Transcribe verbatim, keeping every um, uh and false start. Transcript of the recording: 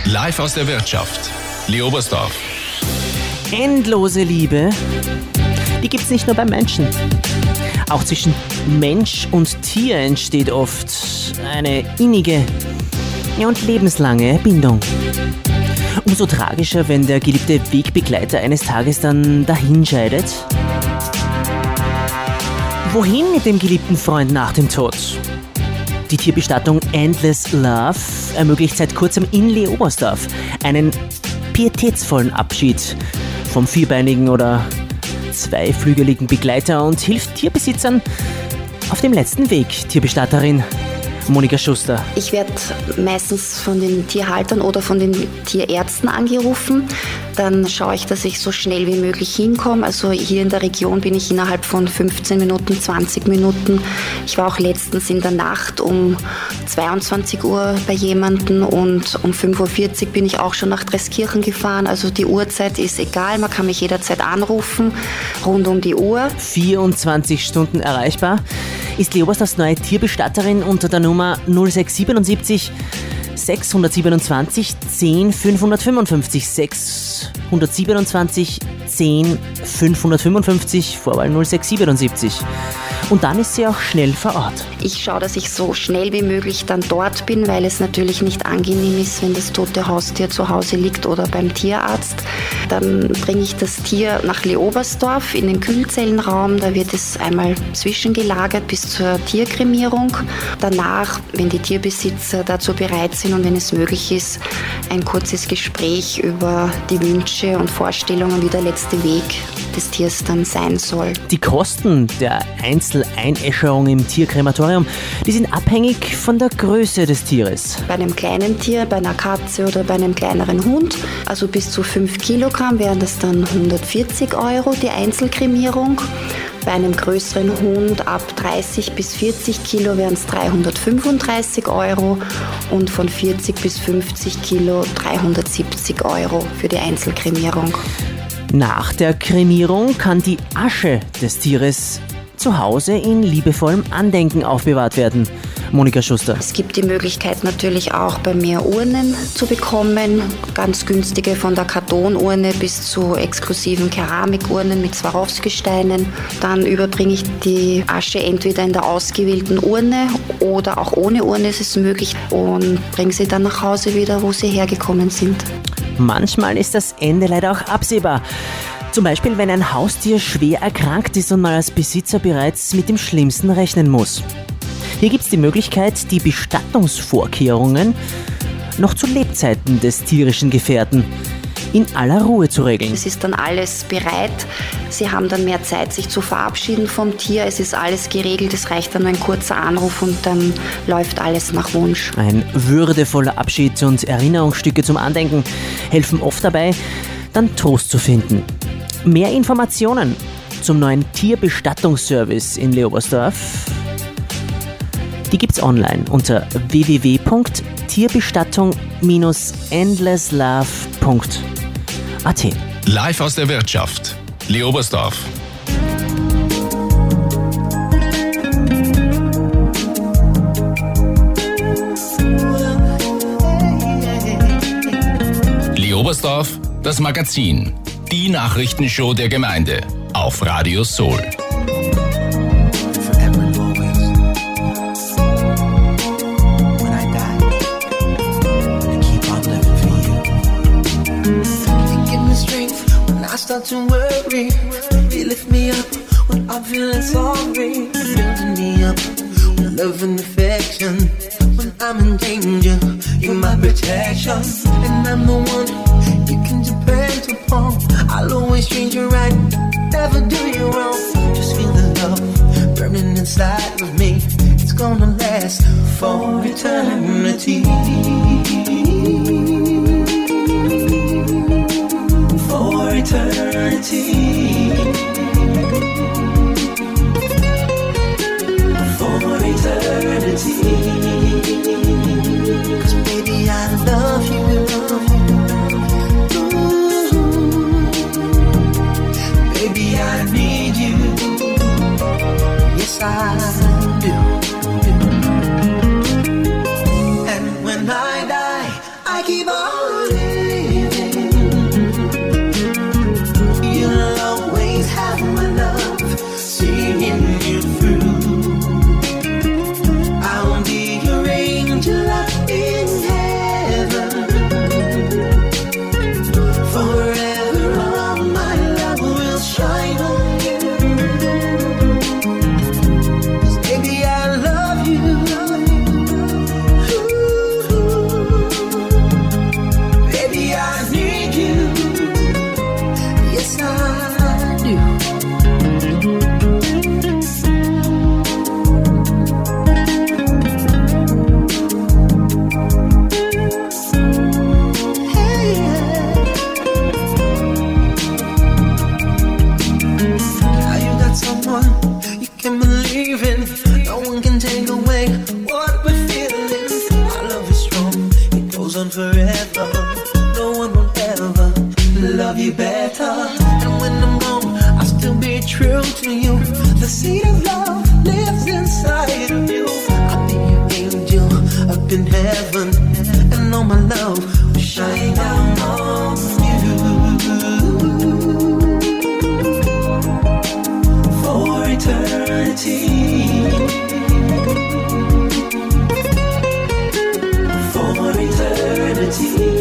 Live aus der Wirtschaft. Lee Oberstdorf. Endlose Liebe, die gibt's nicht nur beim Menschen. Auch zwischen Mensch und Tier entsteht oft eine innige ja, und lebenslange Bindung. Umso tragischer, wenn der geliebte Wegbegleiter eines Tages dann dahinscheidet. Wohin mit dem geliebten Freund nach dem Tod? Die Tierbestattung Endless Love ermöglicht seit kurzem in Lee Oberstdorf einen pietätsvollen Abschied vom vierbeinigen oder zweiflügeligen Begleiter und hilft Tierbesitzern auf dem letzten Weg. Tierbestatterin Monika Schuster. Ich werde meistens von den Tierhaltern oder von den Tierärzten angerufen. Dann schaue ich, dass ich so schnell wie möglich hinkomme. Also hier in der Region bin ich innerhalb von fünfzehn Minuten, zwanzig Minuten. Ich war auch letztens in der Nacht um zweiundzwanzig Uhr bei jemandem und um fünf Uhr vierzig bin ich auch schon nach Dreskirchen gefahren. Also die Uhrzeit ist egal, man kann mich jederzeit anrufen, rund um die Uhr. vierundzwanzig Stunden erreichbar ist Lee Oberstdorfs neue Tierbestatterin unter der Nummer null sechs siebenundsiebzig sechshundertsiebenundzwanzig zehn fünfhundertfünfundfünfzig sechshundertsiebenundzwanzig zehn fünfhundertfünfundfünfzig, Vorwahl null sechs siebenundsiebzig. Und dann ist sie auch schnell vor Ort. Ich schaue, dass ich so schnell wie möglich dann dort bin, weil es natürlich nicht angenehm ist, wenn das tote Haustier zu Hause liegt oder beim Tierarzt. Dann bringe ich das Tier nach Lee Oberstdorf in den Kühlzellenraum. Da wird es einmal zwischengelagert bis zur Tierkremierung. Danach, wenn die Tierbesitzer dazu bereit sind und wenn es möglich ist, ein kurzes Gespräch über die Wünsche und Vorstellungen, wie der letzte Weg des Tiers dann sein soll. Die Kosten der Einzeleinäscherung im Tierkrematorium, die sind abhängig von der Größe des Tieres. Bei einem kleinen Tier, bei einer Katze oder bei einem kleineren Hund, also bis zu fünf Kilogramm, wären das dann hundertvierzig Euro, die Einzelkremierung. Bei einem größeren Hund ab dreißig bis vierzig Kilo wären es dreihundertfünfunddreißig Euro und von vierzig bis fünfzig Kilo dreihundertsiebzig Euro für die Einzelkremierung. Nach der Kremierung kann die Asche des Tieres zu Hause in liebevollem Andenken aufbewahrt werden. Monika Schuster. Es gibt die Möglichkeit natürlich auch bei mir Urnen zu bekommen, ganz günstige von der Kartonurne bis zu exklusiven Keramikurnen mit Swarovski-Steinen. Dann überbringe ich die Asche entweder in der ausgewählten Urne oder auch ohne Urne ist es möglich und bringe sie dann nach Hause wieder, wo sie hergekommen sind. Manchmal ist das Ende leider auch absehbar. Zum Beispiel, wenn ein Haustier schwer erkrankt ist und man als Besitzer bereits mit dem Schlimmsten rechnen muss. Hier gibt es die Möglichkeit, die Bestattungsvorkehrungen noch zu Lebzeiten des tierischen Gefährten in aller Ruhe zu regeln. Es ist dann alles bereit. Sie haben dann mehr Zeit, sich zu verabschieden vom Tier. Es ist alles geregelt. Es reicht dann nur ein kurzer Anruf und dann läuft alles nach Wunsch. Ein würdevoller Abschied und Erinnerungsstücke zum Andenken helfen oft dabei, dann Trost zu finden. Mehr Informationen zum neuen Tierbestattungsservice in Lee Oberstdorf, die gibt's online unter w w w punkt tierbestattung dash endlesslove punkt a t. Live aus der Wirtschaft. Lee Oberstdorf. Lee Oberstdorf, das Magazin. Die Nachrichtenshow der Gemeinde auf Radio Soul. Start to worry, you lift me up when I'm feeling sorry, building me up with love and affection. When I'm in danger, you're my protection, and I'm the one you can depend upon. I'll always treat you right, never do you wrong. Just feel the love burning inside of me. It's gonna last for eternity. For eternity, for eternity, 'cause baby I love you, ooh, baby I need you, yes I do, and when I die I keep on forever. No one will ever love you better. And when I'm gone, I'll still be true to you. The seed of love lives inside of you. I'll be your angel up in heaven, and all my love will shine down on you. For eternity, for eternity.